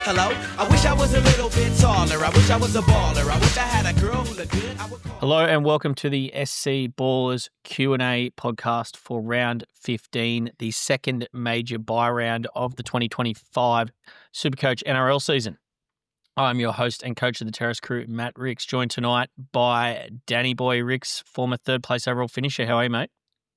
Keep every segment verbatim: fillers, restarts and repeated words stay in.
Hello, I wish I was a little bit taller. I wish I was a baller. I wish I had a girl who looked good. I would call Hello and welcome to the S C Ballers Q and A podcast for round fifteen, the second major buy round of the twenty twenty-five Supercoach N R L season. I'm your host and coach of the Terrace Crew, Matt Ricks, joined tonight by Danny Boy Ricks, former third place overall finisher. How are you, mate?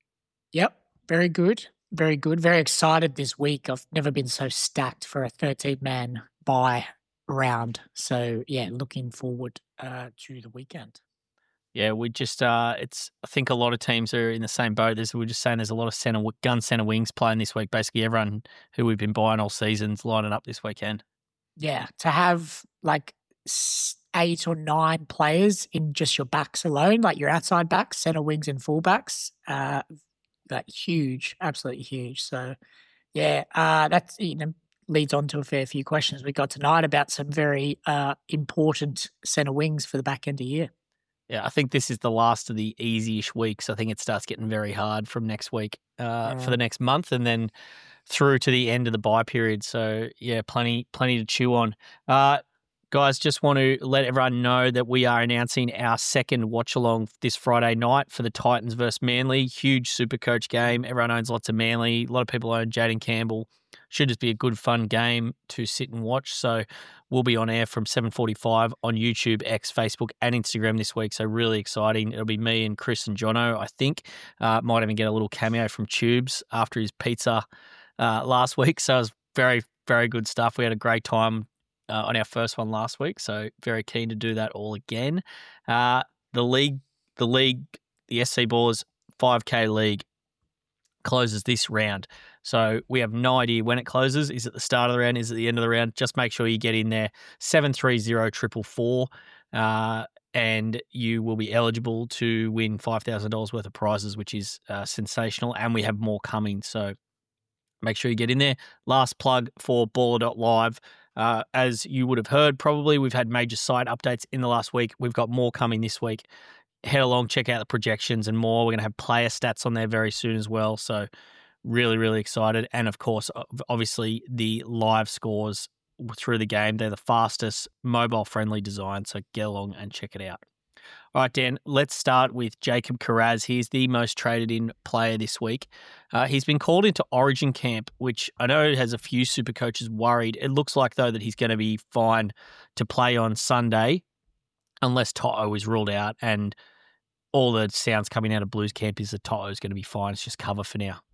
Yep, very good. Very good. Very excited this week. I've never been so stacked for a thirteen-man buy round. So, yeah, looking forward uh, to the weekend. Yeah, we just, uh, it's, I think a lot of teams are in the same boat. There's, we're just saying there's a lot of center, gun center wings playing this week. Basically, everyone who we've been buying all season's lining up this weekend. Yeah, to have like eight or nine players in just your backs alone, like your outside backs, center wings and fullbacks, uh, that huge, absolutely huge. So, yeah, uh, that's, you know, leads on to a fair few questions we got tonight about some very uh, important centre wings for the back end of the year. Yeah, I think this is the last of the easy-ish weeks. I think it starts getting very hard from next week uh, yeah. for the next month and then through to the end of the buy period. So, yeah, plenty plenty to chew on. Uh, guys, just want to let everyone know that we are announcing our second watch-along this Friday night for the Titans versus Manly. Huge Supercoach game. Everyone owns lots of Manly. A lot of people own Jaden Campbell. Should just be a good, fun game to sit and watch. So we'll be on air from seven forty-five on YouTube, X, Facebook, and Instagram this week. So really exciting. It'll be me and Chris and Jono, I think. Uh, might even get a little cameo from Tubes after his pizza uh, last week. So it was very, very good stuff. We had a great time uh, on our first one last week. So very keen to do that all again. Uh, the league, the league, the S C Ballers five K League closes this round. So we have no idea when it closes. Is it the start of the round? Is it the end of the round? Just make sure you get in there, seven three zero four four four, uh, and you will be eligible to win five thousand dollars worth of prizes, which is uh, sensational, and we have more coming. So make sure you get in there. Last plug for baller dot live. Uh, as you would have heard, probably we've had major site updates in the last week. We've got more coming this week. Head along, check out the projections and more. We're going to have player stats on there very soon as well. So really, really excited. And of course, obviously the live scores through the game. They're the fastest, mobile-friendly design. So get along and check it out. All right, Dan, let's start with Jacob Kiraz. He's the most traded in player this week. Uh, he's been called into Origin camp, which I know has a few super coaches worried. It looks like, though, that he's going to be fine to play on Sunday unless Toto is ruled out. And all the sounds coming out of Blues camp is that Toto is going to be fine. It's just cover for now.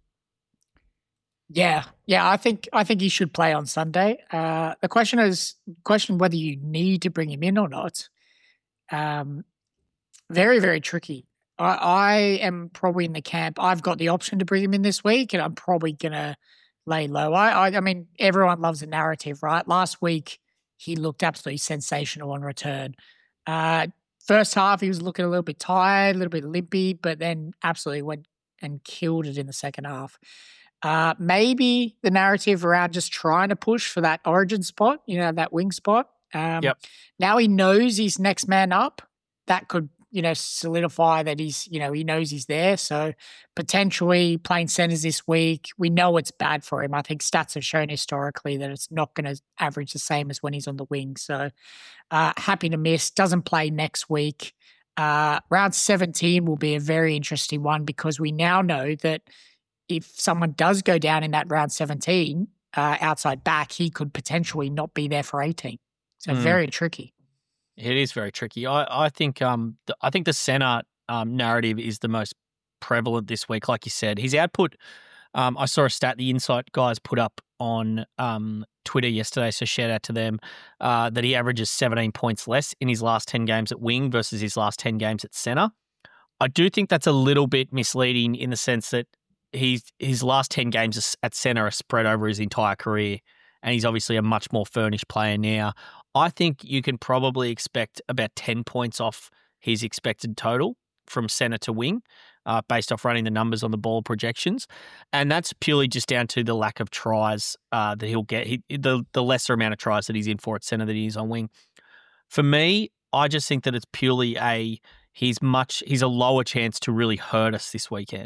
Yeah, yeah, I think I think he should play on Sunday. Uh, the question is question whether you need to bring him in or not. Um, very, very tricky. I, I am probably in the camp. I've got the option to bring him in this week, and I'm probably going to lay low. I, I, I mean, everyone loves a narrative, right? Last week, he looked absolutely sensational on return. Uh, first half, he was looking a little bit tired, a little bit limpy, but then absolutely went and killed it in the second half. Uh, maybe the narrative around just trying to push for that origin spot, you know, that wing spot. Um, yep. Now he knows he's next man up. That could, you know, solidify that he's, you know, he knows he's there. So potentially playing centers this week, we know it's bad for him. I think stats have shown historically that it's not going to average the same as when he's on the wing. So uh, happy to miss. Doesn't play next week. Uh, round seventeen will be a very interesting one because we now know that if someone does go down in that round seventeen, uh, outside back, he could potentially not be there for eighteen. So mm. very tricky. It is very tricky. I, I think um the, I think the center um, narrative is the most prevalent this week. Like you said, his output. Um, I saw a stat the Insight guys put up on um, Twitter yesterday, so shout out to them. Uh, that he averages seventeen points less in his last ten games at wing versus his last ten games at center. I do think that's a little bit misleading in the sense that he's his last ten games at center are spread over his entire career, and he's obviously a much more furnished player now. I think you can probably expect about ten points off his expected total from center to wing, uh, based off running the numbers on the ball projections. And that's purely just down to the lack of tries uh, that he'll get, he, the, the lesser amount of tries that he's in for at center than he is on wing. For me, I just think that it's purely a, he's much, he's a lower chance to really hurt us this weekend.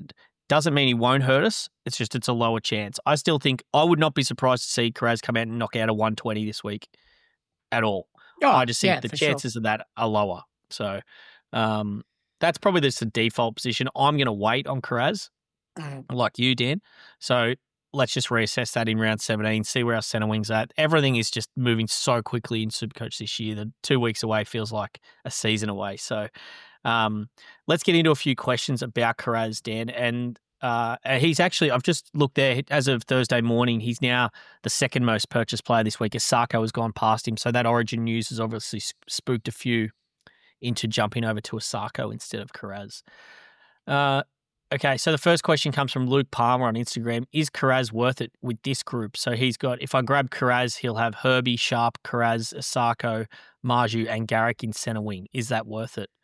Doesn't mean he won't hurt us. It's just it's a lower chance. I still think I would not be surprised to see Kiraz come out and knock out a one twenty this week at all. Oh, I just think yeah, the for chances sure. of that are lower. So um, that's probably just the default position. I'm going to wait on Kiraz, Mm. like you, Dan. So let's just reassess that in round seventeen, see where our centre wing's at. Everything is just moving so quickly in Supercoach this year. The two weeks away feels like a season away. So um, let's get into a few questions about Kiraz, Dan. And uh, he's actually, I've just looked there, as of Thursday morning, he's now the second most purchased player this week. Asako has gone past him. So that Origin news has obviously spooked a few into jumping over to Asako instead of Kiraz. Uh, okay, so the first question comes from Luke Palmer on Instagram. Is Kiraz worth it with this group? So he's got, if I grab Kiraz, he'll have Herbie, Sharp, Kiraz, Asako, Marju, and Garrick in centre wing. Is that worth it?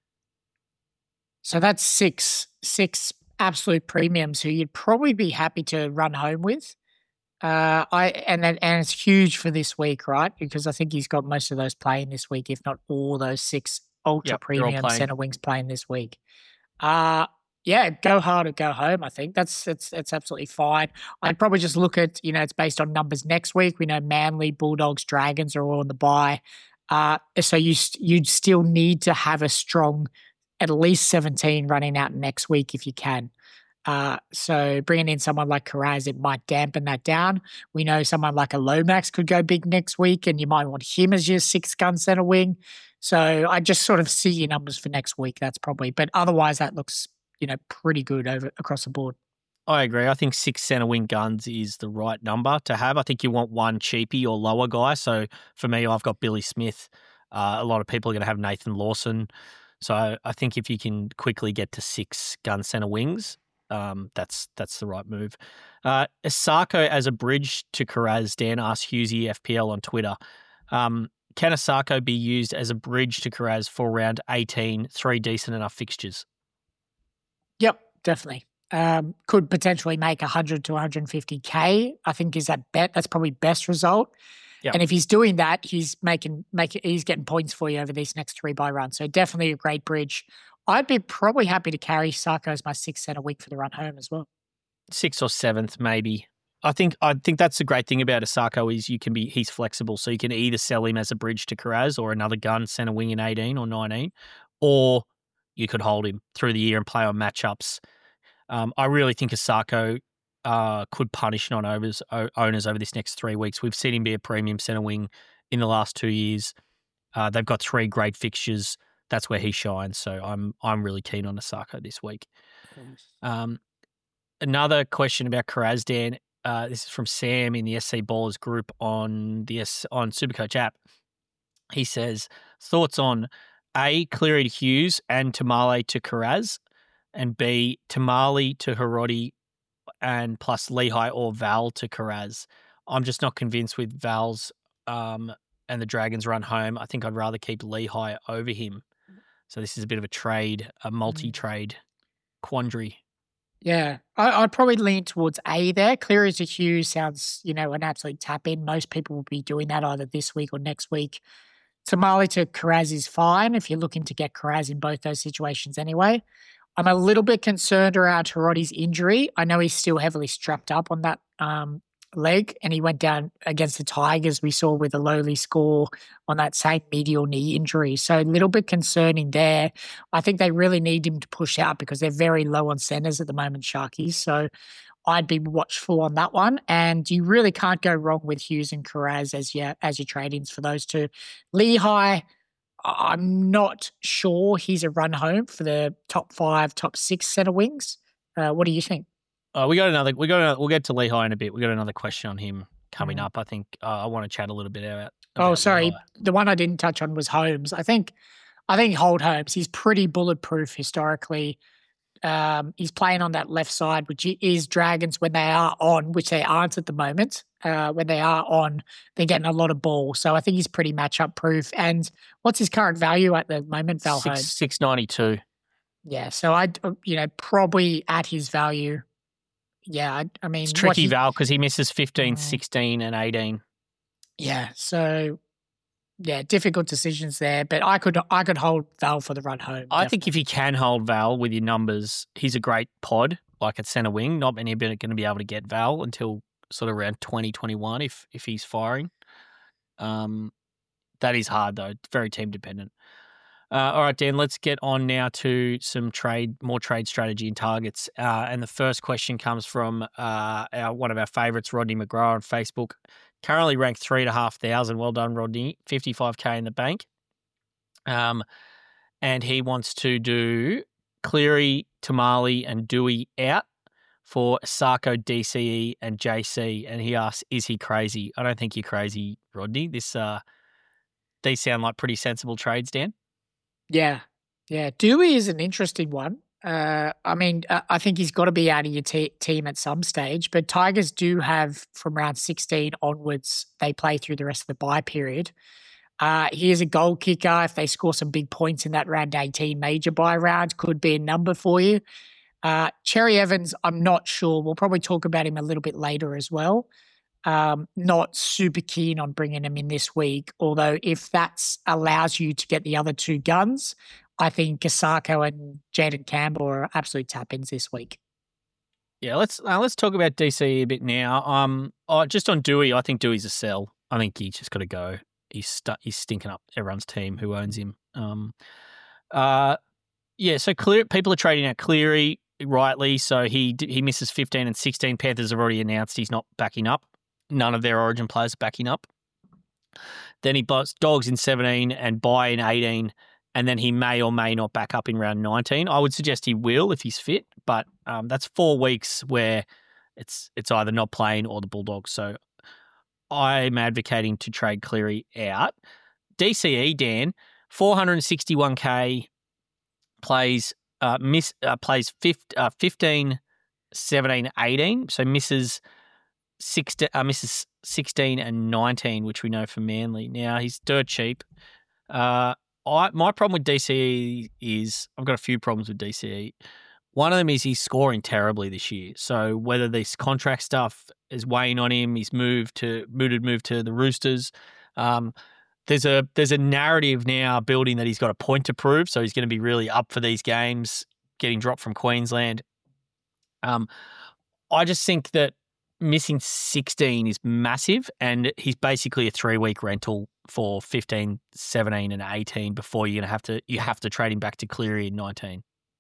So that's six, six absolute premiums who you'd probably be happy to run home with. Uh, I and that, and it's huge for this week, right? Because I think he's got most of those playing this week, if not all those six ultra Yep, they're all premium playing. centre wings playing this week. Uh yeah, go hard or go home. I think that's it's it's absolutely fine. I'd probably just look at, you know, it's based on numbers next week. We know Manly, Bulldogs, Dragons are all on the bye, uh, so you st- you'd still need to have a strong, at least seventeen running out next week if you can. Uh, so bringing in someone like Kiraz, it might dampen that down. We know someone like a Lomax could go big next week, and you might want him as your six gun centre wing. So I just sort of see your numbers for next week. That's probably, but otherwise that looks, you know, pretty good over across the board. I agree. I think six centre wing guns is the right number to have. I think you want one cheapie or lower guy. So for me, I've got Billy Smith. Uh, a lot of people are going to have Nathan Lawson. So I think if you can quickly get to six gun centre wings, um, that's that's the right move. Uh, Asako as a bridge to Kiraz, Dan asks Husey F P L on Twitter. Um, can Asako be used as a bridge to Kiraz for round eighteen, three decent enough fixtures? Yep, definitely. Um, could potentially make one hundred to one fifty K, I think is that bet. That's probably best result. Yep. And if he's doing that, he's making make he's getting points for you over these next three bye runs. So definitely a great bridge. I'd be probably happy to carry Sako as my sixth centre week for the run home as well. Sixth or seventh, maybe. I think I think that's the great thing about Asako is you can be he's flexible, so you can either sell him as a bridge to Kiraz or another gun centre wing in eighteen or nineteen, or you could hold him through the year and play on matchups. Um, I really think Asako uh, could punish non-owners owners over this next three weeks. We've seen him be a premium centre wing in the last two years. Uh, they've got three great fixtures. That's where he shines. So I'm I'm really keen on Asako this week. Um, another question about Kiraz, Dan. Uh, this is from Sam in the S C Ballers group on the S- on Supercoach app. He says, thoughts on A, Cleary to Hughes and Tamale to Kiraz, and B, Tamale to Hiroti and plus Lehigh or Val to Kiraz. I'm just not convinced with Val's um, and the Dragons run home. I think I'd rather keep Lehigh over him. So this is a bit of a trade, a multi-trade quandary. Yeah, I, I'd probably lean towards A there. Cleary to Hughes sounds, you know, an absolute tap in. Most people will be doing that either this week or next week. Tamale to Kiraz is fine if you're looking to get Kiraz in both those situations anyway. I'm a little bit concerned around Hiroti's injury. I know he's still heavily strapped up on that um, leg, and he went down against the Tigers, we saw with a lowly score on that same medial knee injury. So a little bit concerning there. I think they really need him to push out because they're very low on centres at the moment, Sharkies. So I'd be watchful on that one. And you really can't go wrong with Hughes and Kiraz as your, as your trade-ins for those two. Lehigh, I'm not sure he's a run home for the top five, top six centre wings. Uh, what do you think? Uh, we got another. We got. Another, we'll get to Lehigh in a bit. We got another question on him coming Mm. up. I think uh, I want to chat a little bit about. Oh, about sorry. Lehigh. The one I didn't touch on was Holmes. I think, I think Hold Holmes. He's pretty bulletproof historically. Um, he's playing on that left side, which is Dragons when they are on, which they aren't at the moment. Uh, when they are on, they're getting a lot of ball. So I think he's pretty matchup proof. And what's his current value at the moment, Val Six Holmes? six ninety two. Yeah. So I'd, uh, you know, probably at his value. Yeah. I, I mean, It's what tricky, he- Val, because he misses fifteen, Mm. sixteen, and eighteen. Yeah. So yeah, difficult decisions there. But I could, I could hold Val for the run home. I think if you can hold Val with your numbers, he's a great pod. like at centre wing. Not many are going to be able to get Val until sort of around twenty twenty-one if if he's firing. Um, that is hard though. It's very team dependent. Uh, all right, Dan, let's get on now to some trade, more trade strategy and targets. Uh, and the first question comes from uh, our, one of our favourites, Rodney McGrath on Facebook. Currently ranked three and a half thousand. Well done, Rodney. fifty-five K in the bank. Um, and he wants to do Cleary, Tamale, and Dewey out for Sarko, D C E, and J C. And he asks, is he crazy? I don't think you're crazy, Rodney. This uh, these sound like pretty sensible trades, Dan. Yeah, yeah. Dewey is an interesting one. Uh, I mean, uh, I think he's got to be out of your te- team at some stage, but Tigers do have from round sixteen onwards, they play through the rest of the bye period. Uh, he is a goal kicker. If they score some big points in that round eighteen major bye round, could be a number for you. Uh, Cherry Evans, I'm not sure. We'll probably talk about him a little bit later as well. Um, not super keen on bringing him in this week, although if that allows you to get the other two guns, I think Kasako and Jaden Campbell are absolute tap-ins this week. Yeah, let's uh, let's talk about D C a bit now. Um, oh, just on Dewey, I think Dewey's a sell. I think he's just got to go. He's stu- he's stinking up everyone's team who owns him. Um, uh, yeah. So clear people are trading out Cleary rightly. So he he misses fifteen and sixteen. Panthers have already announced he's not backing up. None of their Origin players are backing up. Then he buys Dogs in seventeen and buy in eighteen, and then he may or may not back up in round nineteen. I would suggest he will if he's fit, but um, that's four weeks where it's it's either not playing or the Bulldogs. So I'm advocating to trade Cleary out. D C E, Dan, four hundred sixty-one K, plays uh, miss uh, plays fifteen, seventeen, eighteen, so misses sixteen, uh, misses sixteen and nineteen, which we know for Manly. Now, he's dirt cheap. Uh, I my problem with D C E is I've got a few problems with D C E. One of them is he's scoring terribly this year. So whether this contract stuff is weighing on him, he's moved to mooted move to the Roosters. Um, there's a there's a narrative now building that he's got a point to prove, so he's going to be really up for these games, getting dropped from Queensland. Um, I just think that missing sixteen is massive, and he's basically a three-week rental for fifteen, seventeen, and eighteen before you're going to have to you have to trade him back to Cleary in nineteen.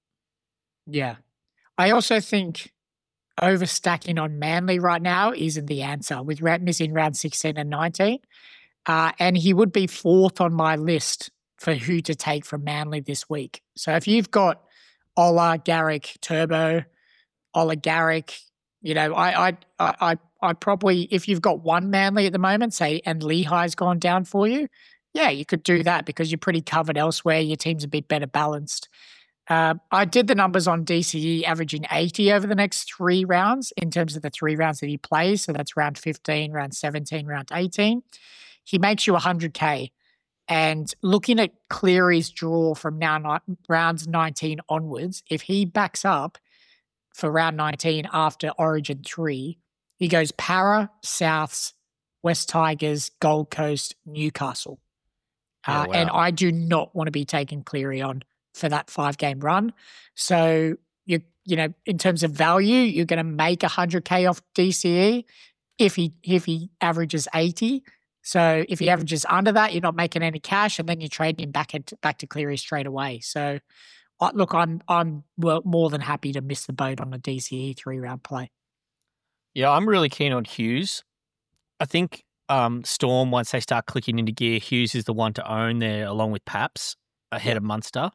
Yeah. I also think overstacking on Manly right now isn't the answer with missing round sixteen and nineteen. Uh, and he would be fourth on my list for who to take from Manly this week. So if you've got Ola, Garrick, Turbo, Ola, Garrick, you know, I, I, I, I probably, if you've got one Manly at the moment, say, and Lehigh's gone down for you, yeah, you could do that because you're pretty covered elsewhere. Your team's a bit better balanced. Uh, I did the numbers on D C E averaging eighty over the next three rounds in terms of the three rounds that he plays. So that's round fifteen, round seventeen, round eighteen. He makes you one hundred K. And looking at Cleary's draw from now rounds nineteen onwards, if he backs up for round nineteen after Origin three, he goes Para, Souths, West Tigers, Gold Coast, Newcastle. Yeah, uh, wow. And I do not want to be taking Cleary on for that five-game run. So, you you know, in terms of value, you're going to make one hundred K off D C E if he if he averages eighty. So if he averages under that, you're not making any cash, and then you trade him back at, back to Cleary straight away. So, uh, look, I'm I'm well, more than happy to miss the boat on a D C E three-round play. Yeah, I'm really keen on Hughes. I think um, Storm, once they start clicking into gear, Hughes is the one to own there along with Paps ahead of Munster.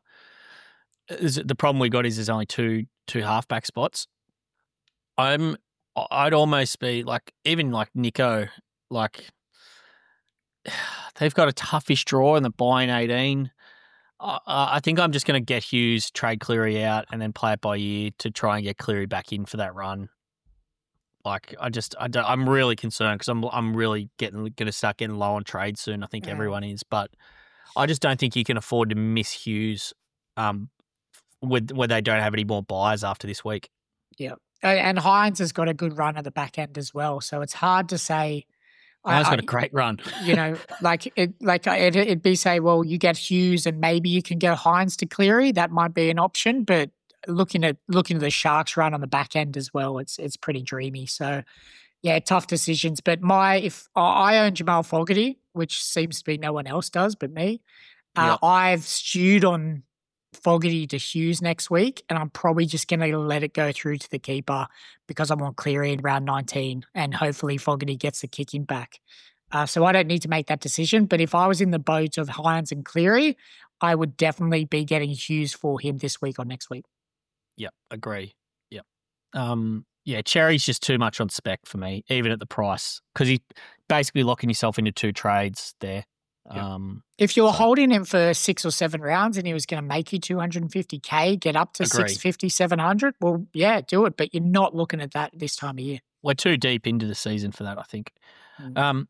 Is the problem we got is there's only two two halfback spots. I'm I'd almost be like even like Nico, like they've got a toughish draw in the buy in eighteen. Uh, I think I'm just going to get Hughes, trade Cleary out, and then play it by ear to try and get Cleary back in for that run. Like I just I don't, I'm really concerned because I'm I'm really getting going to start getting low on trade soon. I think Yeah. everyone is, but I just don't think you can afford to miss Hughes. Um. With, where they don't have any more buys after this week. Yeah. And Hines has got a good run at the back end as well. So it's hard to say. Hines I, got I, a great run. you know, like it, like it, it'd be say, well, you get Hughes and maybe you can get Hines to Cleary. That might be an option, but looking at looking at the Sharks run on the back end as well, it's it's pretty dreamy. So yeah, tough decisions. But my if I own Jamal Fogarty, which seems to be no one else does but me. Uh, Yep. I've stewed on Fogarty to Hughes next week, and I'm probably just going to let it go through to the keeper because I want Cleary in round nineteen, and hopefully Fogarty gets the kicking back. Uh, so I don't need to make that decision. But if I was in the boat of Hines and Cleary, I would definitely be getting Hughes for him this week or next week. Yep, agree. Yep. Um, yeah, Cherry's just too much on spec for me, even at the price, because he's basically locking yourself into two trades there. Yep. Um, If you were so- holding him for six or seven rounds and he was going to make you two hundred fifty K, get up to Agree. six fifty, seven hundred, well, yeah, do it. But you're not looking at that this time of year. we're too deep into the season for that, I think. Mm. Um,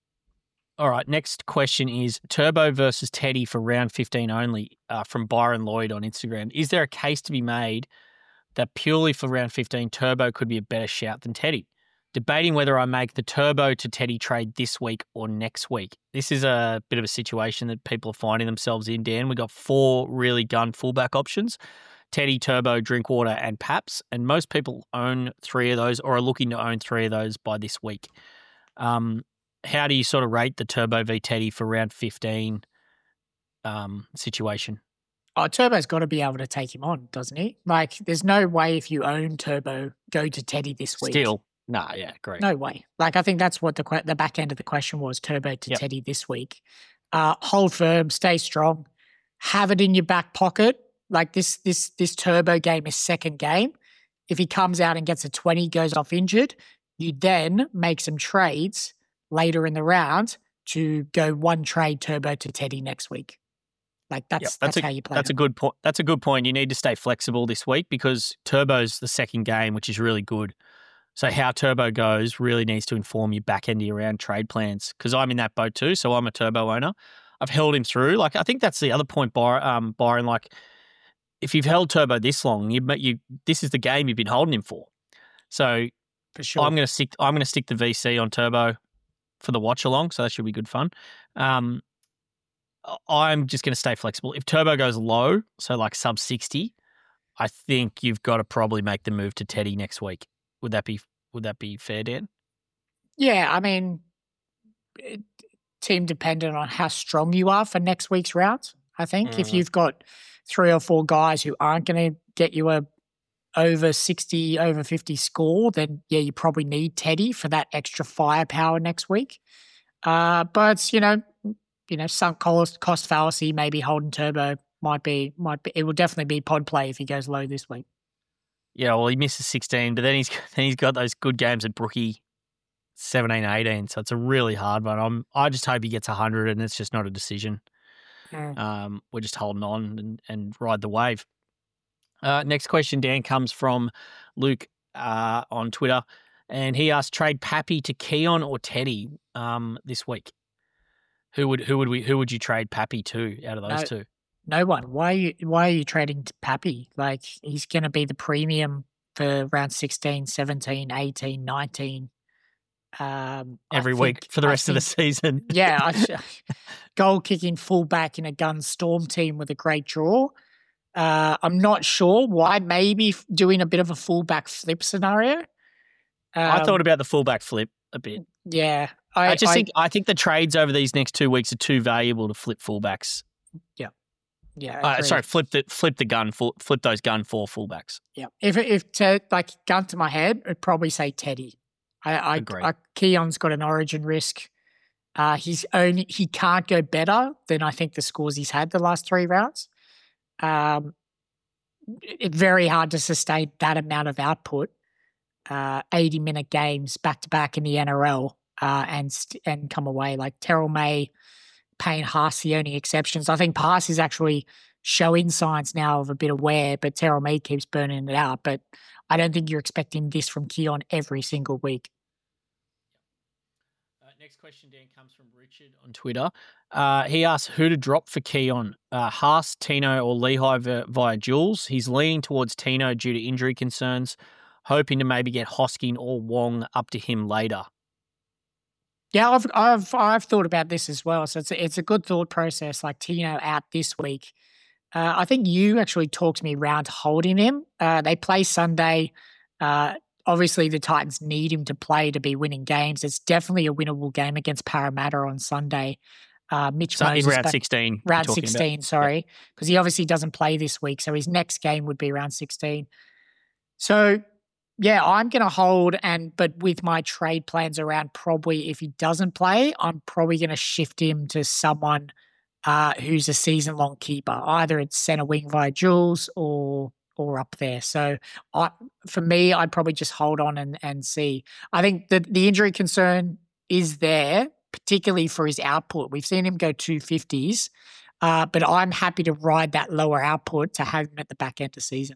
all right, next question is Turbo versus Teddy for round fifteen only uh, from Byron Lloyd on Instagram. Is there a case to be made that purely for round fifteen, Turbo could be a better shout than Teddy? Debating whether I make the Turbo to Teddy trade this week or next week. This is a bit of a situation that people are finding themselves in, Dan. We've got four really gun fullback options, Teddy, Turbo, Drinkwater, and Paps, and most people own three of those or are looking to own three of those by this week. Um, how do you sort of rate the Turbo v Teddy for round fifteen um, situation? Oh, Turbo's got to be able to take him on, doesn't he? Like, there's no way if you own Turbo, go to Teddy this week. Still, nah, yeah, great. No way. Like, I think that's what the que- the back end of the question was, Turbo to Yep. Teddy this week. Uh, hold firm, stay strong, have it in your back pocket. Like, this this this Turbo game is second game. If he comes out and gets a twenty, goes off injured, you then make some trades later in the round to go one trade Turbo to Teddy next week. Like, that's Yep, that's, that's a- how you play That's a them. good point. That's a good point. You need to stay flexible this week because Turbo's the second game, which is really good. So how Turbo goes really needs to inform your back end of your round trade plans because I'm in that boat too. So I'm a Turbo owner. I've held him through. Like I think that's the other point, Byron. Um, Byron, like if you've held Turbo this long, you you this is the game you've been holding him for. So For sure. I'm going to stick. I'm going to stick the V C on Turbo for the watch along. So that should be good fun. Um, I'm just going to stay flexible. If Turbo goes low, so like sub sixty, I think you've got to probably make the move to Teddy next week. Would that be Would that be fair, Dan? Yeah, I mean, it, team dependent on how strong you are for next week's round. I think if Mhm. you've got three or four guys who aren't going to get you a over sixty, over fifty score, then yeah, you probably need Teddy for that extra firepower next week. Uh, but you know, you know, sunk cost, cost fallacy, maybe holding Turbo might be might be. It will definitely be pod play if he goes low this week. Yeah, well, he misses sixteen, but then he's then he's got those good games at Brookie, seventeen, eighteen. So it's a really hard one. I'm I just hope he gets one hundred, and it's just not a decision. Mm. Um, we're just holding on and, and ride the wave. Uh, next question, Dan, comes from Luke uh, on Twitter, and he asked: trade Pappy to Keon or Teddy um, this week. Who would who would we who would you trade Pappy to out of those No. two? No one. Why are you why are you trading to Pappy? Like, he's going to be the premium for round sixteen, seventeen, eighteen, nineteen. Um, I Every week think- for the I rest of the think- season. Yeah, I, sh- goal kicking fullback in a gun storm team with a great draw. Uh, I'm not sure why. Maybe f- doing a bit of a fullback flip scenario. I Um, thought about the fullback flip a bit. Yeah, I, I, just I- think I think the trades over these next two weeks are too valuable to flip fullbacks. yeah. Uh, agreed. sorry, flip the flip the gun full, flip those gun for fullbacks. Yeah, if if to like gun to my head, I'd probably say Teddy. I, I, Agree. I Keon's got an origin risk. Uh, he's only he can't go better than I think the scores he's had the last three rounds. Um, it's very hard to sustain that amount of output. Uh, eighty minute games back to back in the N R L, uh, and st- and come away like Terrell May, Payne Haas, the only exceptions. I think Haas is actually showing signs now of a bit of wear, but Terrell May keeps burning it out. But I don't think you're expecting this from Keon every single week. Uh, next question, Dan, comes from Richard on Twitter. Uh, he asks who to drop for Keon, uh, Haas, Tino, or Lehigh via, via Jules. He's leaning towards Tino due to injury concerns, hoping to maybe get Hosking or Wong up to him later. Yeah, I've I've I've thought about this as well. So it's a, it's a good thought process. Like Tino out this week, Uh, I think you actually talked me around holding him. Uh, they play Sunday. Uh, obviously, the Titans need him to play to be winning games. It's definitely a winnable game against Parramatta on Sunday. Uh, Mitch So Moses in round back, sixteen. round sixteen, sorry, because yep. he obviously doesn't play this week. So his next game would be round sixteen. So, yeah, I'm going to hold, and but with my trade plans around probably if he doesn't play, I'm probably going to shift him to someone uh, who's a season-long keeper. Either it's centre wing via Jules or or up there. So I, for me, I'd probably just hold on and, and see. I think the, the injury concern is there, particularly for his output. We've seen him go two fifties, uh, but I'm happy to ride that lower output to have him at the back end of season.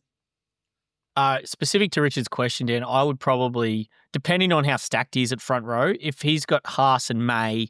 Uh, specific to Richard's question, Dan, I would probably, depending on how stacked he is at front row, if he's got Haas and May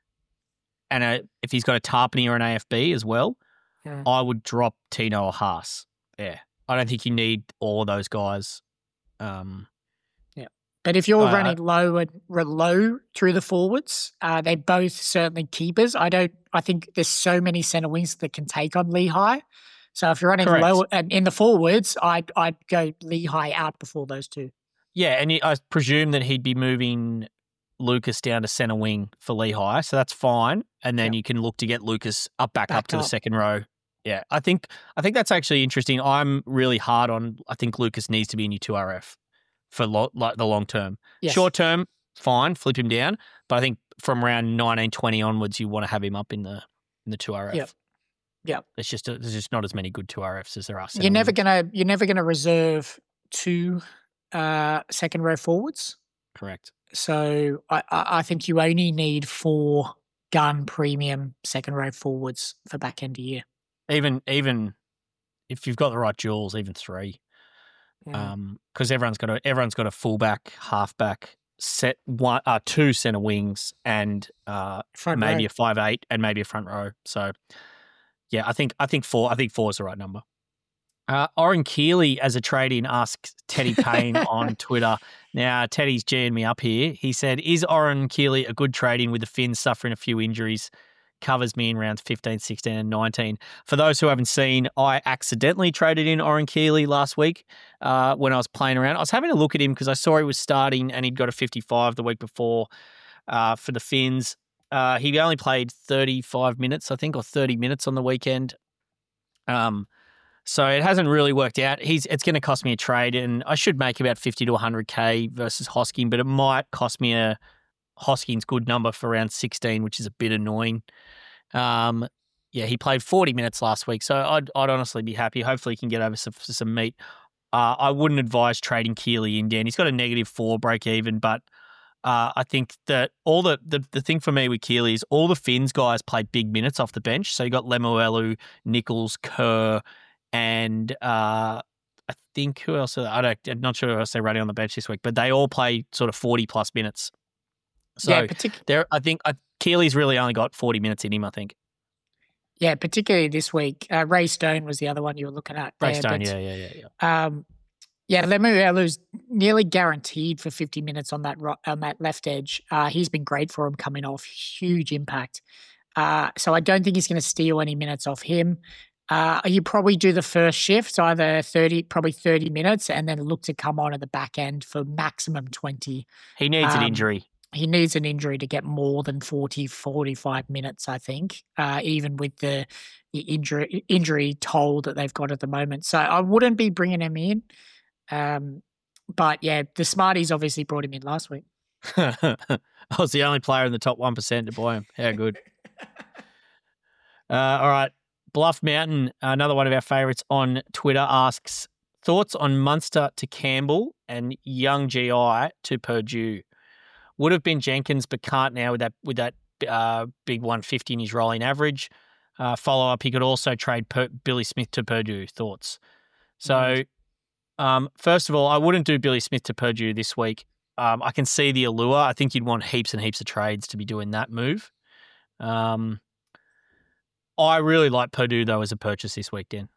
and a, if he's got a Tarpany or an A F B as well, yeah. I would drop Tino or Haas. Yeah. I don't think you need all of those guys. Um, yeah. But if you're uh, running low and low through the forwards, uh, they're both certainly keepers. I don't, I think there's so many centre wings that can take on Lehigh. So if you're running Correct. low and in the forwards, I'd I'd go Lehigh out before those two. Yeah, and I presume that he'd be moving Lucas down to centre wing for Lehigh, so that's fine. And then yep. you can look to get Lucas up back, back up to up. the second row. Yeah, I think I think that's actually interesting. I'm really hard on. I think Lucas needs to be in your two R F for lo, like the long term. Yes. Short term, fine, flip him down. But I think from around nineteen, twenty onwards, you want to have him up in the in the two R F. Yep. Yeah, it's just a, there's just not as many good two R Fs as there are. You're never gonna you're never gonna reserve two uh, second row forwards. Correct. So I, I think you only need four gun premium second row forwards for back end of year. Even even if you've got the right duels, even three, because yeah. um, everyone's got a everyone's got a fullback, halfback, set one, uh, two centre wings, and uh, front maybe row. a five eight and maybe a front row. So. Yeah, I think I think four. I think four is the right number. Uh, Oren Keeley, as a trade-in, asks Teddy Payne on Twitter. Now, Teddy's geeing me up here. He said, "Is Oren Keeley a good trade-in with the Finns suffering a few injuries? Covers me in rounds fifteen, sixteen, and nineteen." For those who haven't seen, I accidentally traded in Oren Keeley last week uh, when I was playing around. I was having a look at him because I saw he was starting and he'd got a fifty-five the week before uh, for the Finns. Uh, he only played thirty-five minutes, I think, or thirty minutes on the weekend. Um, so it hasn't really worked out. He's It's going to cost me a trade, and I should make about fifty to one hundred K versus Hosking, but it might cost me a Hosking's good number for round sixteen, which is a bit annoying. Um, yeah, he played forty minutes last week, so I'd, I'd honestly be happy. Hopefully he can get over some, some meat. Uh, I wouldn't advise trading Keeley in, Dan. He's got a negative four break even, but Uh, I think that all the, the the thing for me with Keeley is all the Finns guys played big minutes off the bench. So you got Lemuelu, Nichols, Kerr, and uh, I think who else? Are, I don't, I'm not sure who else they're running on the bench this week, but they all play sort of forty plus minutes. So yeah, partic- there, I think uh, Keeley's really only got forty minutes in him. I think. Yeah, particularly this week. Uh, Ray Stone was the other one you were looking at. Ray there, Stone, but, yeah, yeah, yeah, yeah. Um, Yeah, Lemuelu's nearly guaranteed for fifty minutes on that on that left edge. Uh, he's been great for him coming off, huge impact. Uh, so I don't think he's going to steal any minutes off him. Uh, you probably do the first shift, either thirty, probably thirty minutes, and then look to come on at the back end for maximum twenty. He needs um, an injury. He needs an injury to get more than forty, forty-five minutes, I think, uh, even with the, the injury injury toll that they've got at the moment. So I wouldn't be bringing him in. Um, but yeah, the Smarties obviously brought him in last week. I was the only player in the top one percent to buy him. How good. uh, all right. Bluff Mountain, another one of our favourites on Twitter, asks, thoughts on Munster to Campbell and young G I to Purdue? Would have been Jenkins, but can't now with that with that uh, big one fifty in his rolling average. Uh, follow-up, he could also trade per- Billy Smith to Purdue. Thoughts? So... Mm-hmm. Um, first of all, I wouldn't do Billy Smith to Purdue this week. Um, I can see the allure. I think you'd want heaps and heaps of trades to be doing that move. Um, I really like Purdue, though, as a purchase this week, Dan.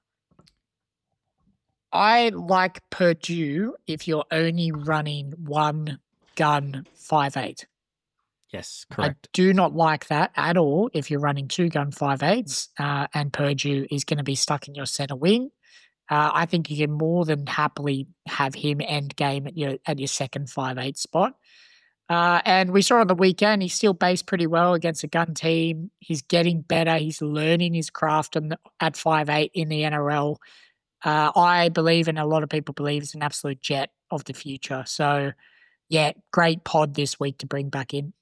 I like Purdue if you're only running one gun five eight. Yes, I correct. do not like that at all if you're running two gun five eights uh, and Purdue is going to be stuck in your center wing. Uh, I think you can more than happily have him end game at your at your second five eight spot. Uh, and we saw on the weekend, he still based pretty well against a gun team. He's getting better. He's learning his craft on the, at five eight in the N R L. Uh, I believe, and a lot of people believe, he's an absolute jet of the future. So, yeah, great pod this week to bring back in.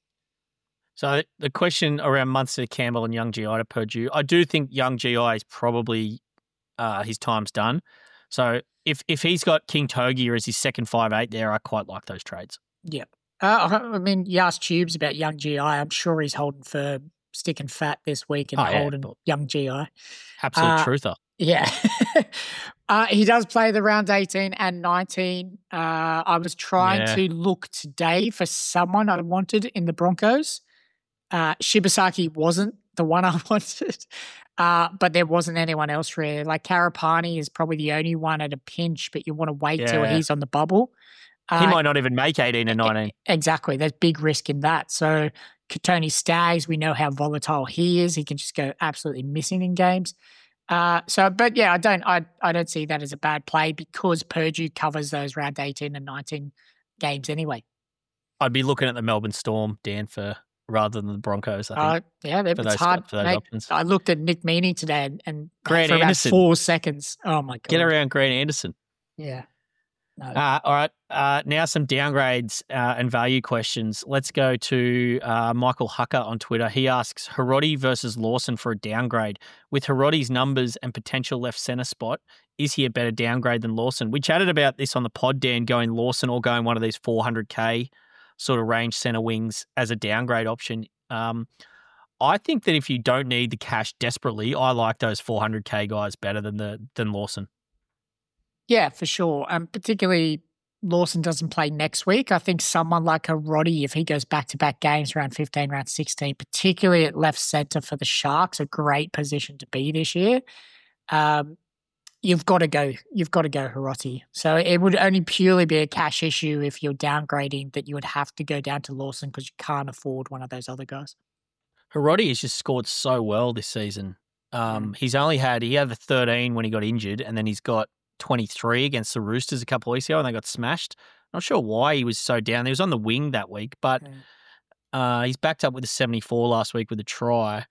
So the question around Munster, Campbell and Young G I to Purdue, I do think Young G I is probably uh, his time's done. So if if he's got King Togia as his second five eight there, I quite like those trades. Yeah. Uh, I mean, you asked Tubes about Young G I. I'm sure he's holding firm, sticking fat this week and Oh, yeah. holding Young G I. Absolute Uh, truther. Yeah. uh, he does play the round eighteen and nineteen. Uh, I was trying Yeah. to look today for someone I wanted in the Broncos. Uh, Shibasaki wasn't the one I wanted, uh, but there wasn't anyone else really. Like Karapani is probably the only one at a pinch, but you want to wait till Yeah. he's on the bubble. He Uh, might not even make eighteen and nineteen. Exactly. There's big risk in that. So Tony Staggs, we know how volatile he is. He can just go absolutely missing in games. Uh, so, but yeah, I don't, I, I don't see that as a bad play because Purdue covers those round eighteen and nineteen games anyway. I'd be looking at the Melbourne Storm, Dan, for rather than the Broncos, I think. Uh, yeah, for it's those, hard. for those mate. options. I looked at Nick Meaney today and, and Grant for about Anderson. four seconds. Oh my God. Get around Grant Anderson. Yeah. No. Uh, all right. Uh, now some downgrades uh, and value questions. Let's go to uh, Michael Hucker on Twitter. He asks, Hiroti versus Lawson for a downgrade. With Hiroti's numbers and potential left centre spot, is he a better downgrade than Lawson? We chatted about this on the pod, Dan, going Lawson or going one of these four hundred K sort of range centre wings as a downgrade option. Um, I think that if you don't need the cash desperately, I like those four hundred K guys better than the than Lawson. Yeah, for sure. Um, particularly Lawson doesn't play next week. I think someone like a Roddy, if he goes back-to-back games around fifteen, around sixteen, particularly at left centre for the Sharks, a great position to be this year. Um, you've got to go. You've got to go Hiroti. So it would only purely be a cash issue if you're downgrading that you would have to go down to Lawson because you can't afford one of those other guys. Hiroti has just scored so well this season. Um, Mm. He's only had, he had the thirteen when he got injured, and then he's got twenty-three against the Roosters a couple of weeks ago and they got smashed. Not sure why he was so down. He was on the wing that week, but Mm. uh, he's backed up with a seventy-four last week with a try.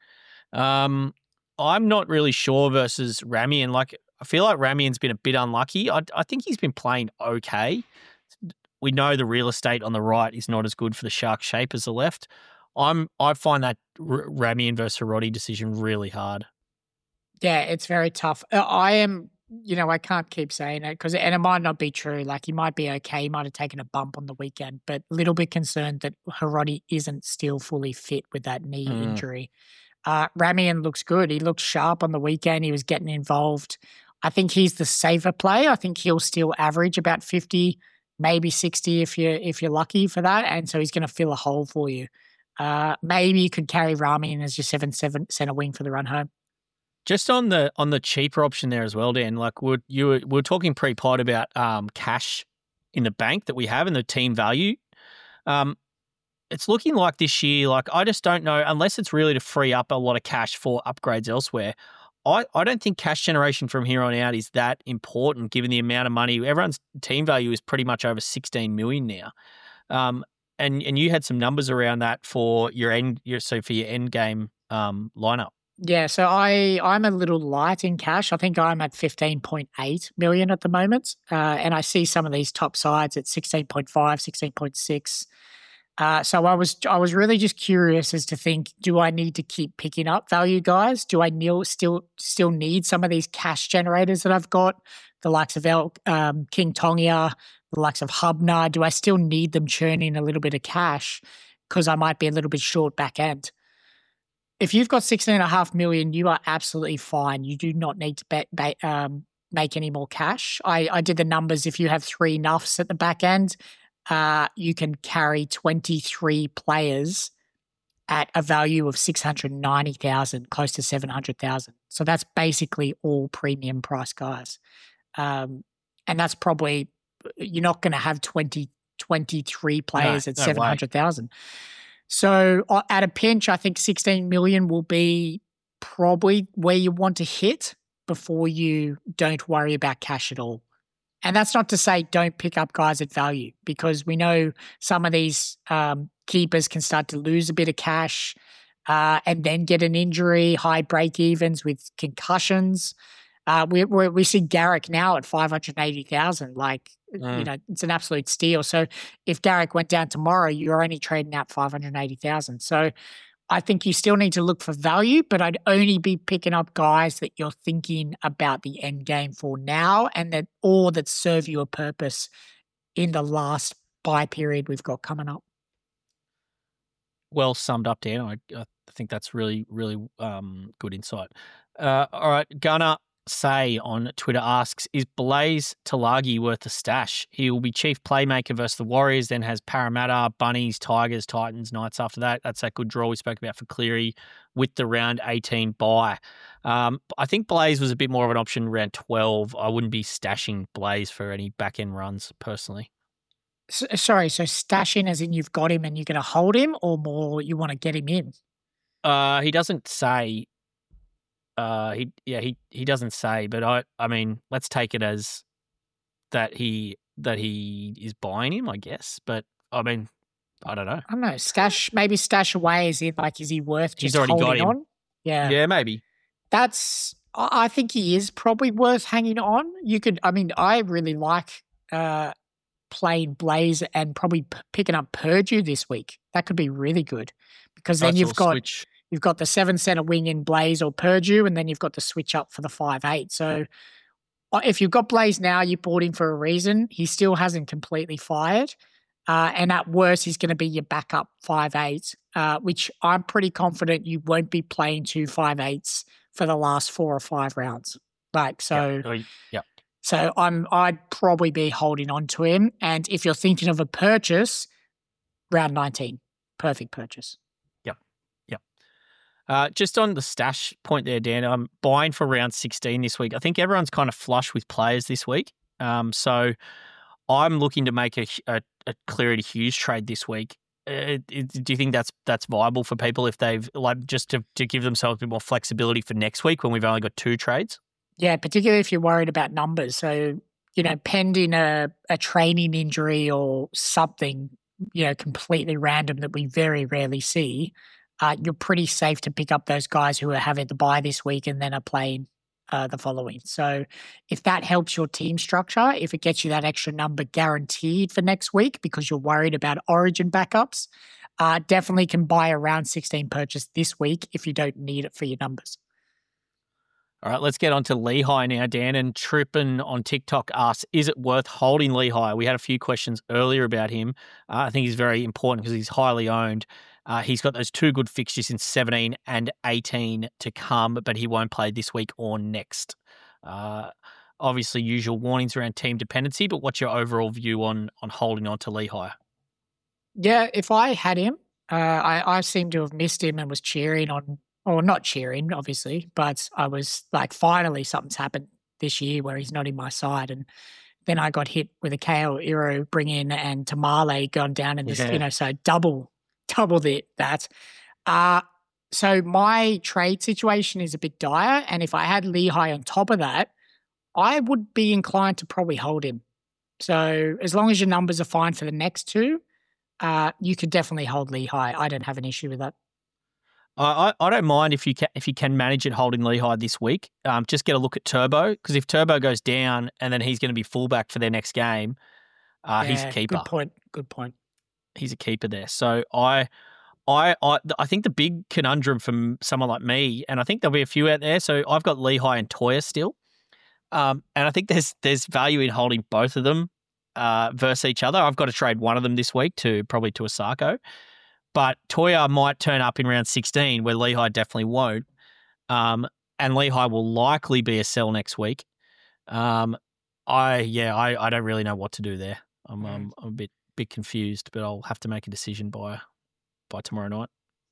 Um, I'm not really sure versus Ramian. Like, I feel like Ramian's been a bit unlucky. I, I think he's been playing okay. We know the real estate on the right is not as good for the Shark shape as the left. I'm I find that R- Ramian versus Hiroti decision really hard. Yeah, it's very tough. Uh, I am, you know, I can't keep saying it because, and it might not be true. Like he might be okay. He might have taken a bump on the weekend, but a little bit concerned that Hiroti isn't still fully fit with that knee Mm. injury. Uh, Ramian looks good. He looked sharp on the weekend. He was getting involved. I think he's the safer play. I think he'll still average about fifty, maybe sixty if you're, if you're lucky for that. And so he's going to fill a hole for you. Uh, maybe you could carry Ramian as your seven seven center wing for the run home. Just on the on the cheaper option there as well, Dan. Like we're, you were, we were talking pre-pod about um, cash in the bank that we have and the team value. Um, it's looking like this year. Like I just don't know unless it's really to free up a lot of cash for upgrades elsewhere. I, I don't think cash generation from here on out is that important given the amount of money. Everyone's team value is pretty much over sixteen million now. Um, and and you had some numbers around that for your end. Your so for your end game um, lineup. Yeah, so I, I'm a little light in cash. I think I'm at fifteen point eight million at the moment. Uh, and I see some of these top sides at sixteen point five, sixteen point six. Uh, so I was I was really just curious as to think, do I need to keep picking up value guys? Do I need, still still need some of these cash generators that I've got? The likes of El, um, King Tongia, the likes of Hubner. Do I still need them churning a little bit of cash because I might be a little bit short back end? If you've got sixteen and a half million, you are absolutely fine. You do not need to bet, bet, um, make any more cash. I, I did the numbers. If you have three nuffs at the back end, uh, you can carry twenty-three players at a value of six hundred ninety thousand, close to seven hundred thousand. So that's basically all premium price guys. Um, and that's probably, you're not going to have twenty, twenty-three players No, at no way. seven hundred thousand. So uh, at a pinch, I think sixteen million will be probably where you want to hit before you don't worry about cash at all. And that's not to say don't pick up guys at value, because we know some of these um, keepers can start to lose a bit of cash uh, and then get an injury, high break-evens with concussions. Uh, we we we see Garrick now at five hundred eighty thousand. Like, mm. you know, it's an absolute steal. So if Garrick went down tomorrow, you're only trading out five hundred eighty thousand. So I think you still need to look for value, but I'd only be picking up guys that you're thinking about the end game for now, and that or that serve you a purpose in the last buy period we've got coming up. Well summed up, Dan. I, I think that's really, really um, good insight. Uh, all right, Gunnar Say on Twitter asks, is Blaze Tulagi worth a stash? He will be chief playmaker versus the Warriors, then has Parramatta, Bunnies, Tigers, Titans, Knights after that. That's that good draw we spoke about for Cleary with the round eighteen bye. Um, I think Blaze was a bit more of an option round twelve. I wouldn't be stashing Blaze for any back-end runs personally. So, sorry, so stashing as in you've got him and you're going to hold him, or more you want to get him in? Uh, he doesn't say... Uh, he yeah he he doesn't say, but I I mean let's take it as that he that he is buying him, I guess. But I mean I don't know. I don't know. Stash maybe stash away. Is it like is he worth just He's already holding got him. on? Yeah, yeah, maybe. That's I think he is probably worth hanging on. You could. I mean, I really like uh playing Blaze and probably p- picking up Purdue this week. That could be really good because then That's you've got. Switch. You've got the seven center wing in Blaze or Purdue, and then you've got the switch up for the five eight. So if you've got Blaze now, you bought him for a reason. He still hasn't completely fired. Uh, and at worst, he's going to be your backup five eight, uh, which I'm pretty confident you won't be playing two five eights for the last four or five rounds. Like, so, yeah. Yep. So I'm, I'd probably be holding on to him. And if you're thinking of a purchase, round nineteen, perfect purchase. Uh, just on the stash point there, Dan, I'm buying for round sixteen this week. I think everyone's kind of flush with players this week. Um, so I'm looking to make a, a, a Cleary to Hughes trade this week. Uh, it, do you think that's that's viable for people if they've, like, just to, to give themselves a bit more flexibility for next week when we've only got two trades? Yeah, particularly if you're worried about numbers. So, you know, pending a, a training injury or something, you know, completely random that we very rarely see, Uh, you're pretty safe to pick up those guys who are having to buy this week and then are playing uh, the following. So if that helps your team structure, if it gets you that extra number guaranteed for next week because you're worried about Origin backups, uh, definitely can buy a round sixteen purchase this week if you don't need it for your numbers. All right, let's get on to Lehigh now, Dan. And Trippin on TikTok asks, is it worth holding Lehigh? We had a few questions earlier about him. Uh, I think he's very important because he's highly owned. Uh, he's got those two good fixtures in seventeen and eighteen to come, but he won't play this week or next. Uh, obviously, usual warnings around team dependency, but what's your overall view on on holding on to Lehigh? Yeah, if I had him, uh, I, I seem to have missed him and was cheering on, or not cheering, obviously, but I was like, finally something's happened this year where he's not in my side. And then I got hit with a K O Iro bring in and Tamale gone down in this, yeah. you know, so double. Double the, that. Uh, so my trade situation is a bit dire, and if I had Lehigh on top of that, I would be inclined to probably hold him. So as long as your numbers are fine for the next two, uh, you could definitely hold Lehigh. I don't have an issue with that. I, I don't mind if you can, if you can manage it holding Lehigh this week. Um, just get a look at Turbo, because if Turbo goes down and then he's going to be fullback for their next game, uh, yeah, he's a keeper. Good point. Good point. He's a keeper there. So I, I, I, I think the big conundrum from someone like me, and I think there'll be a few out there. So I've got Lehigh and Toya still, um, and I think there's there's value in holding both of them uh, versus each other. I've got to trade one of them this week to probably to Osako, but Toya might turn up in round sixteen where Lehigh definitely won't, um, and Lehigh will likely be a sell next week. Um, I yeah, I, I don't really know what to do there. I'm um, I'm a bit. bit confused, but I'll have to make a decision by by tomorrow night.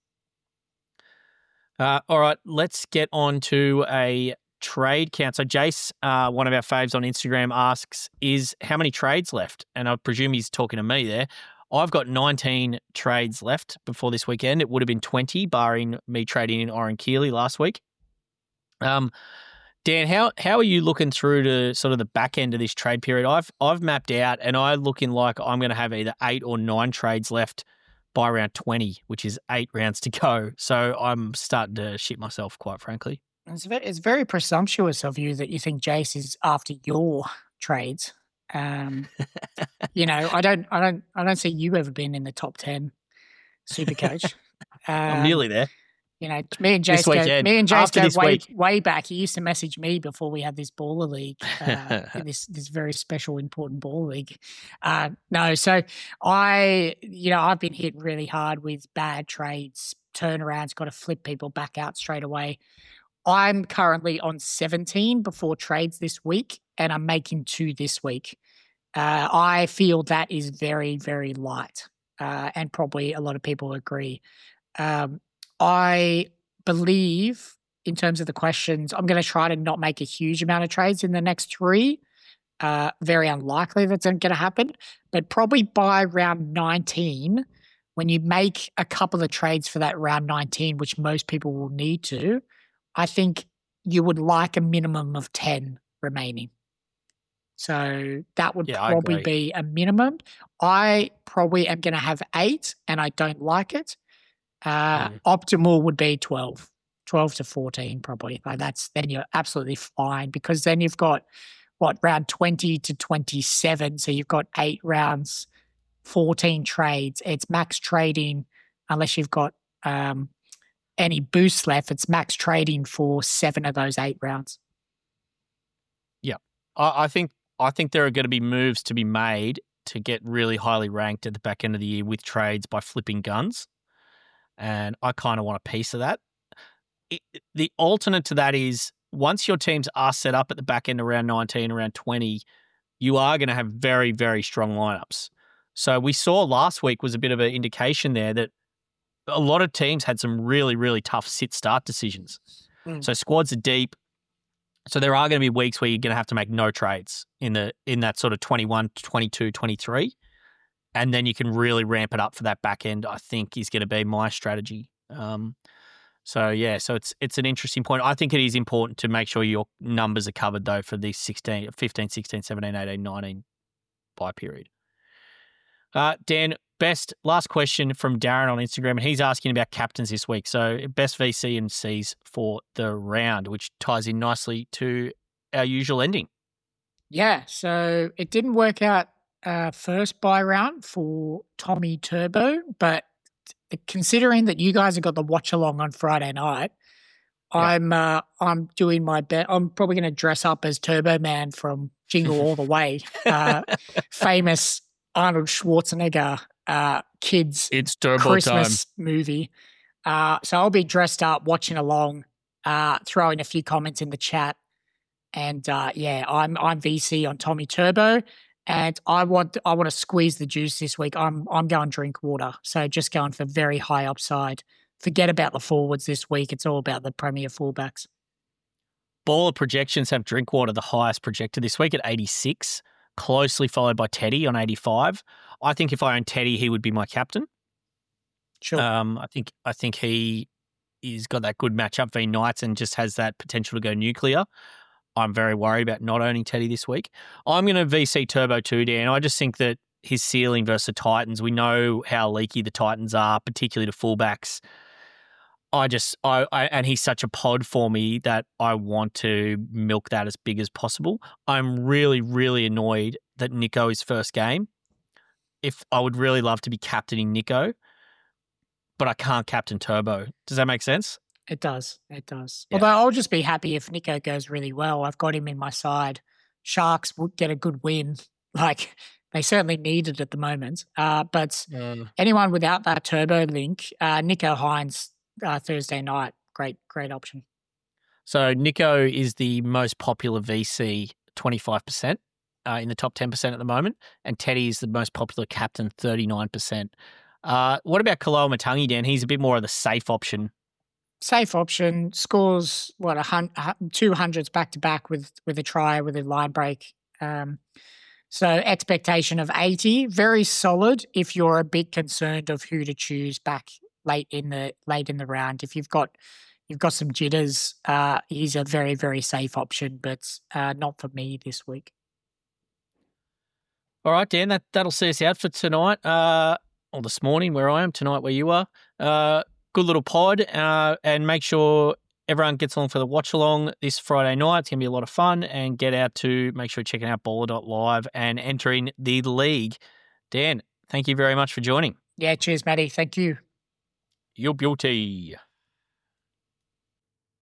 Uh, all right, let's get on to a trade count. So Jace, uh, one of our faves on Instagram, asks, is how many trades left? And I presume he's talking to me there. I've got nineteen trades left before this weekend. It would have been twenty, barring me trading in Oren Keeley last week. Um, Dan, how how are you looking through to sort of the back end of this trade period? I've I've mapped out, and I'm looking like I'm going to have either eight or nine trades left by round twenty, which is eight rounds to go. So I'm starting to shit myself, quite frankly. It's very, it's very presumptuous of you that you think Jace is after your trades. Um, you know, I don't, I don't, I don't see you ever been in the top ten super coach. Um, I'm nearly there. You know, me and Jace, go, me and Jace go way, way back. He used to message me before we had this baller league, uh, this this very special, important baller league. Uh, no, so I, you know, I've been hit really hard with bad trades, turnarounds, got to flip people back out straight away. I'm currently on seventeen before trades this week, and I'm making two this week. Uh, I feel that is very, very light, uh, and probably a lot of people agree. Um, I believe, in terms of the questions, I'm going to try to not make a huge amount of trades in the next three. Uh, very unlikely that's going to happen, but probably by round nineteen, when you make a couple of trades for that round nineteen, which most people will need to, I think you would like a minimum of ten remaining. So that would yeah, probably be a minimum. I probably am going to have eight, and I don't like it. Uh, mm. Optimal would be twelve, twelve to fourteen probably. Like that's then you're absolutely fine, because then you've got, what, round twenty to twenty-seven. So you've got eight rounds, fourteen trades. It's max trading unless you've got um, – any boost left, it's max trading for seven of those eight rounds. Yeah. I, I think I think there are going to be moves to be made to get really highly ranked at the back end of the year with trades by flipping guns. And I kind of want a piece of that. It, the alternate to that is, once your teams are set up at the back end around nineteen, around twenty, you are going to have very, very strong lineups. So we saw last week was a bit of an indication there that a lot of teams had some really, really tough sit-start decisions. Mm. So squads are deep. So there are going to be weeks where you're going to have to make no trades in the in that sort of twenty-one, twenty-two, twenty-three. And then you can really ramp it up for that back end, I think, is going to be my strategy. Um, so, yeah, so it's it's an interesting point. I think it is important to make sure your numbers are covered, though, for the sixteen, fifteen, sixteen, seventeen, eighteen, nineteen buy period. Uh, Dan, best last question from Darren on Instagram, and he's asking about captains this week. So best V C and Cs for the round, which ties in nicely to our usual ending. Yeah, so it didn't work out uh, first buy round for Tommy Turbo, but considering that you guys have got the watch along on Friday night, yeah. I'm uh, I'm doing my best. I'm probably going to dress up as Turbo Man from Jingle All the Way, uh, famous Arnold Schwarzenegger uh, kids it's Turbo Christmas time. movie. Uh, so I'll be dressed up, watching along, uh, throwing a few comments in the chat, and uh, yeah, I'm I'm V C on Tommy Turbo, and I want I want to squeeze the juice this week. I'm I'm going drink water, so just going for very high upside. Forget about the forwards this week. It's all about the premier fullbacks. Baller projections have Drinkwater the highest projected this week at eighty-six. Closely followed by Teddy on eighty-five. I think if I owned Teddy, he would be my captain. Sure. Um, I think I think he he's got that good matchup v Knights and just has that potential to go nuclear. I'm very worried about not owning Teddy this week. I'm going to V C Turbo too, Dan. I just think that his ceiling versus the Titans, we know how leaky the Titans are, particularly to fullbacks. I just, I, I, and he's such a pod for me that I want to milk that as big as possible. I'm really, really annoyed that Nico is first game. If I would really love to be captaining Nico, but I can't captain Turbo. Does that make sense? It does. It does. Yeah. Although I'll just be happy if Nico goes really well. I've got him in my side. Sharks would get a good win. Like, they certainly need it at the moment. Uh, but mm. anyone without that Turbo link, uh, Nico Hines, Uh, Thursday night, great, great option. So Nico is the most popular V C, twenty-five percent uh, in the top ten percent at the moment, and Teddy is the most popular captain, thirty-nine percent. Uh, what about Kaloa Matangi, Dan? He's a bit more of the safe option. Safe option, scores, what, a hun- two hundreds back-to-back with, with a try, with a line break. Um, So expectation of eighty, very solid if you're a bit concerned of who to choose back late in the late in the round. If you've got you've got some jitters, uh, he's a very, very safe option, but uh, not for me this week. All right, Dan, that, that'll see us out for tonight, uh, or this morning where I am, tonight where you are. Uh, good little pod, uh, and make sure everyone gets along for the watch along this Friday night. It's going to be a lot of fun, and get out to make sure you're checking out baller dot live and entering the league. Dan, thank you very much for joining. Yeah, cheers, Matty. Thank you. Your beauty.